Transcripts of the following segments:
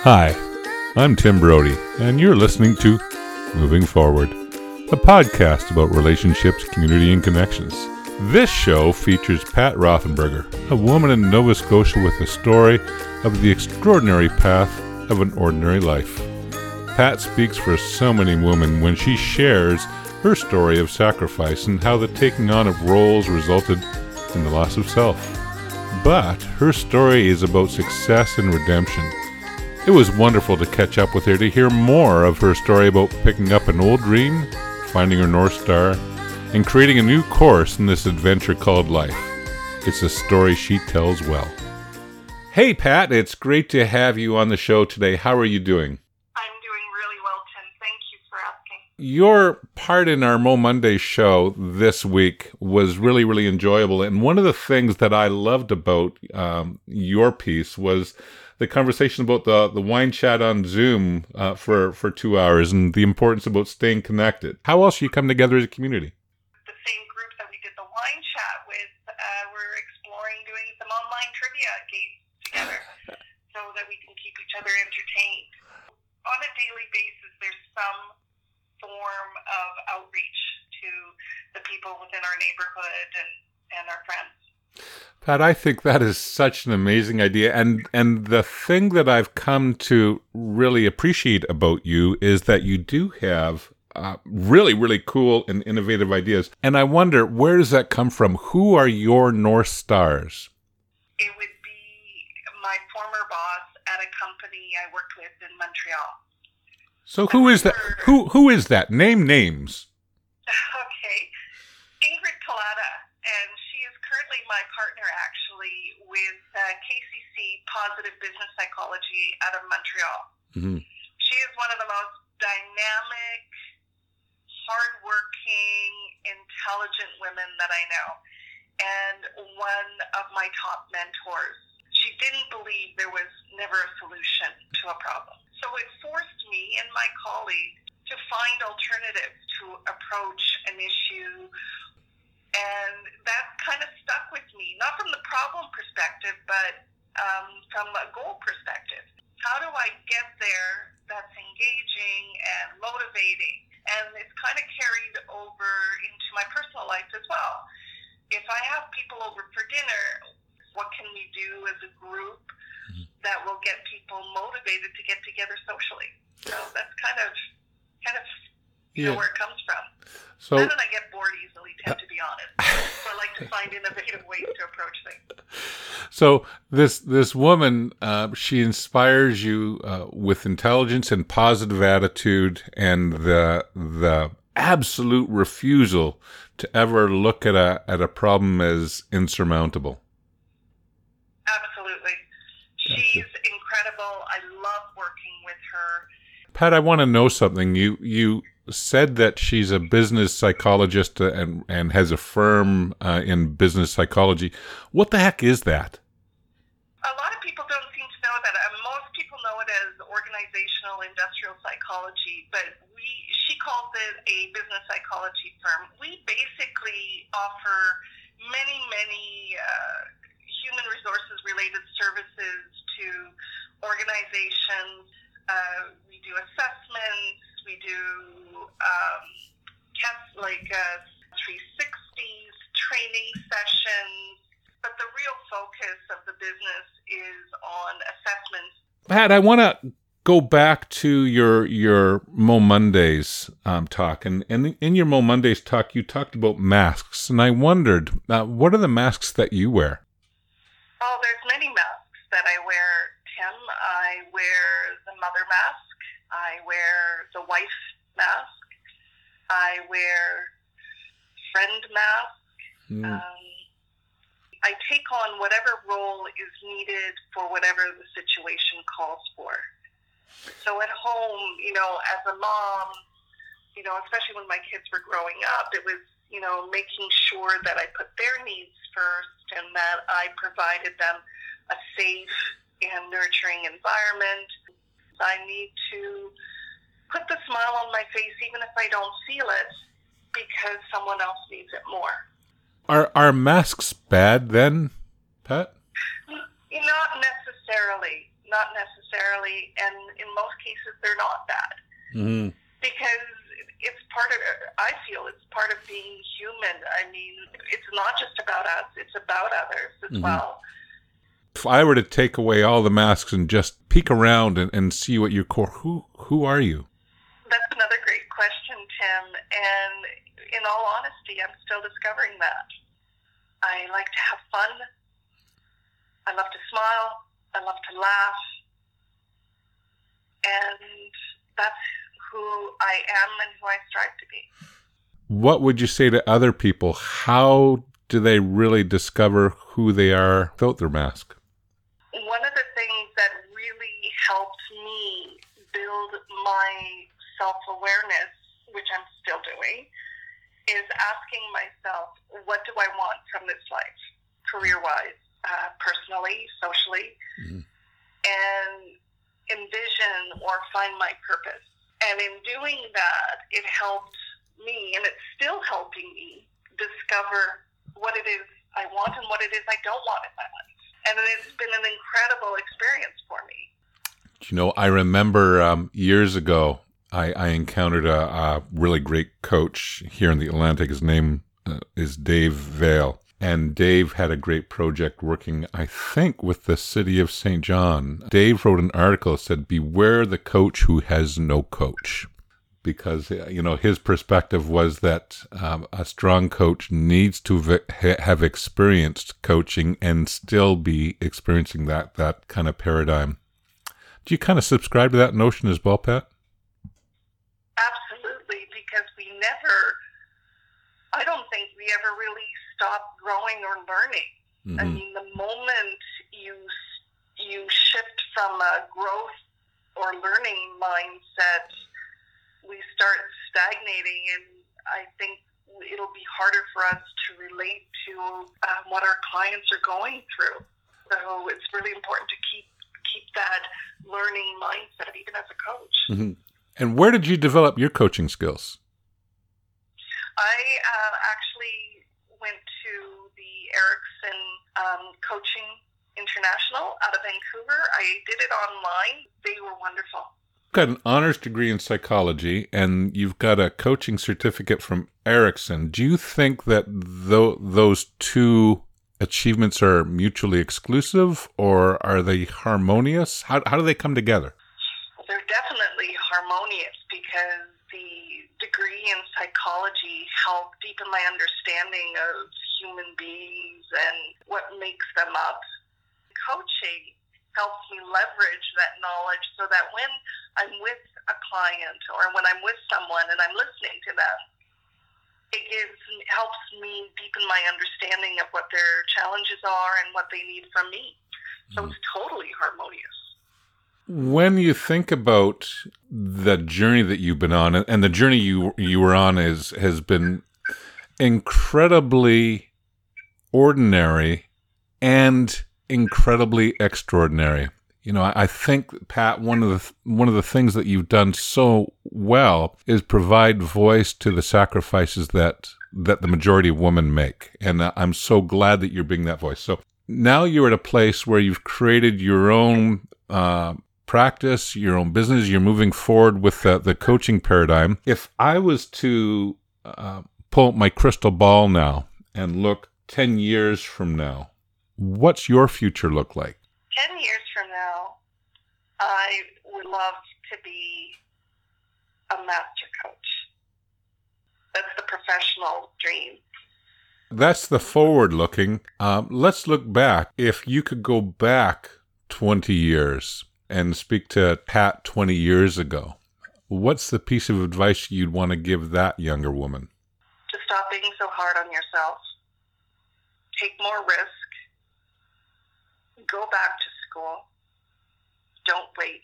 Hi, I'm Tim Brody, and you're listening to Moving Forward, a podcast about relationships, community, and connections. This show features Pat Rothenberger, a woman in Nova Scotia with a story of the extraordinary path of an ordinary life. Pat speaks for so many women when she shares her story of sacrifice and how the taking on of roles resulted in the loss of self. But her story is about success and redemption. It was wonderful to catch up with her to hear more of her story about picking up an old dream, finding her North Star, and creating a new course in this adventure called life. It's a story she tells well. Hey Pat, it's great to have you on the show today. How are you doing? I'm doing really well, Tim. Thank you for asking. Your part in our Mo Monday show this week was really, really enjoyable. And one of the things that I loved about your piece was the conversation about the wine chat on Zoom for 2 hours and the importance about staying connected. How else do you come together as a community? The same group that we did the wine chat with, we're exploring doing some online trivia games together so that we can keep each other entertained. On a daily basis, there's some form of outreach to the people within our neighborhood and our friends. Pat, I think that is such an amazing idea. And the thing that I've come to really appreciate about you is that you do have really, really cool and innovative ideas. And I wonder, where does that come from? Who are your North Stars? It would be my former boss at a company I worked with in Montreal. So who is that? Who is that? Name names. Okay. Ingrid Collada, and she is currently my partner, actually, with KCC Positive Business Psychology out of Montreal. Mm-hmm. She is one of the most dynamic, hardworking, intelligent women that I know, and one of my top mentors. She didn't believe there was never a solution to a problem. So it forced me and my colleagues to find alternatives to approach an issue. And that kind of stuck with me, not from the problem perspective, but from a goal perspective. How do I get there that's engaging and motivating? And it's kind of carried over into my personal life as well. If I have people over for dinner, what can we do as a group that will get people motivated to get together socially? So that's kind of where it comes from. So, and then I get bored easily, Tim, to be honest. So I like to find innovative ways to approach things. So this woman, she inspires you with intelligence and positive attitude, and the absolute refusal to ever look at a problem as insurmountable. Absolutely. She's incredible. I love working with her. Pat, I want to know something. You said that she's a business psychologist and has a firm in business psychology. What the heck is that? A lot of people don't seem to know that. Most people know it as organizational industrial psychology, but she calls it a business psychology firm. We basically offer many human resources related services to organizations. We do assessments, we do tests like 360s, training sessions, but the real focus of the business is on assessments. Pat, I want to go back to your Mo Mondays talk, and in your Mo Mondays talk, you talked about masks, and I wondered, what are the masks that you wear? Oh, there's many masks that I wear, Tim. I wear the mother mask. I wear the wife mask. I wear friend mask. I take on whatever role is needed for whatever the situation calls for. So at home, as a mom, especially when my kids were growing up, it was, making sure that I put their needs first and that I provided them a safe and nurturing environment. I need to put the smile on my face even if I don't feel it because someone else needs it more. Are masks bad then, Pat? Not necessarily. not necessarily, and in most cases they're not bad. Mm-hmm. Because it's part of, I feel it's part of being human. I mean, it's not just about us, it's about others as well. If I were to take away all the masks and just peek around and see what your core, who are you? That's another great question, Tim. And in all honesty, I'm still discovering that. I like to have fun. I love to smile. I love to laugh. And that's who I am and who I strive to be. What would you say to other people? How do they really discover who they are without their mask? One of the things that really helped me build my self-awareness, which I'm still doing, is asking myself, what do I want from this life, career-wise, personally, socially, and envision or find my purpose. And in doing that, it helped me, and it's still helping me, discover what it is I want and what it is I don't want in my life. And it's been an incredible experience for me. You know, I remember years ago, I encountered a really great coach here in the Atlantic. His name is Dave Vale. And Dave had a great project working, I think, with the city of St. John. Dave wrote an article that said, beware the coach who has no coach. Because, you know, his perspective was that a strong coach needs to have experienced coaching and still be experiencing that kind of paradigm. Do you kind of subscribe to that notion as well, Pat? Absolutely, because I don't think we ever really stop growing or learning. Mm-hmm. I mean, the moment you shift from a growth or learning mindset, we start stagnating, and I think it'll be harder for us to relate to what our clients are going through. So it's really important to keep that learning mindset, even as a coach. Mm-hmm. And where did you develop your coaching skills? I actually went to the Erickson Coaching International out of Vancouver. I did it online. They were wonderful. You've got an honors degree in psychology, and you've got a coaching certificate from Erickson. Do you think that those two achievements are mutually exclusive, or are they harmonious? How do they come together? They're definitely harmonious, because the degree in psychology helped deepen my understanding of human beings and what makes them up. Coaching helps me leverage that knowledge so that when I'm with a client or when I'm with someone and I'm listening to them, it helps me deepen my understanding of what their challenges are and what they need from me. So it's totally harmonious. When you think about the journey that you've been on, and the journey you were on has been incredibly ordinary and incredibly extraordinary. You know, I think, Pat, one of the things that you've done so well is provide voice to the sacrifices that the majority of women make. And I'm so glad that you're being that voice. So now you're at a place where you've created your own practice, your own business. You're moving forward with the coaching paradigm. If I was to pull up my crystal ball now and look 10 years from now, what's your future look like? 10 years from now, I would love to be a master coach. That's the professional dream. That's the forward-looking. Let's look back. If you could go back 20 years and speak to Pat 20 years ago, what's the piece of advice you'd want to give that younger woman? To stop being so hard on yourself. Take more risk. Go back to school. Don't wait.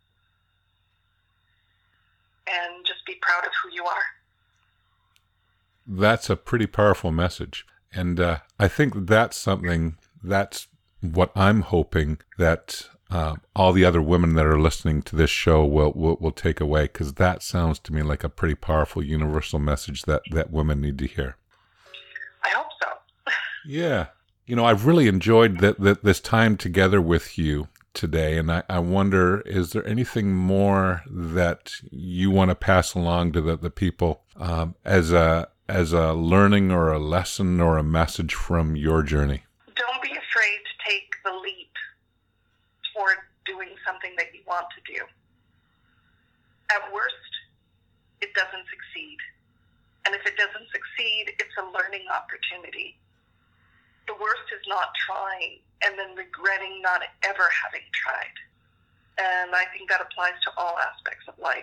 And just be proud of who you are. That's a pretty powerful message. And I think that's what I'm hoping that all the other women that are listening to this show will take away, because that sounds to me like a pretty powerful universal message that women need to hear. I hope so. Yeah. You know, I've really enjoyed this time together with you today, and I wonder, is there anything more that you want to pass along to the people as a learning or a lesson or a message from your journey? Don't be afraid to take the leap toward doing something that you want to do. At worst, it doesn't succeed. And if it doesn't succeed, it's a learning opportunity. The worst is not trying and then regretting not ever having tried. And I think that applies to all aspects of life.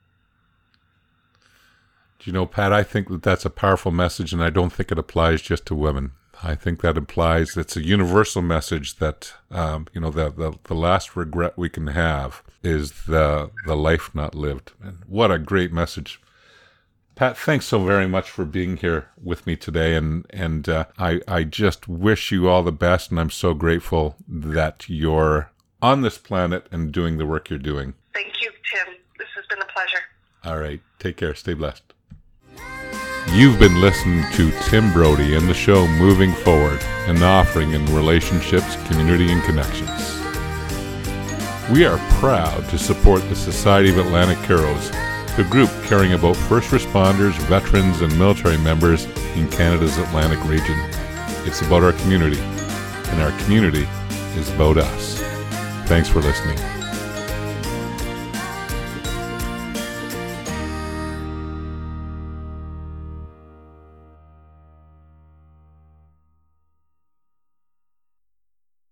Do you know, Pat, I think that that's a powerful message, and I don't think it applies just to women. I think that implies it's a universal message that, the last regret we can have is the life not lived. And what a great message. Pat, thanks so very much for being here with me today, and I just wish you all the best, and I'm so grateful that you're on this planet and doing the work you're doing. Thank you, Tim. This has been a pleasure. All right. Take care. Stay blessed. You've been listening to Tim Brody and the show Moving Forward, an offering in relationships, community, and connections. We are proud to support the Society of Atlantic Heroes, the group caring about first responders, veterans, and military members in Canada's Atlantic region. It's about our community, and our community is about us. Thanks for listening.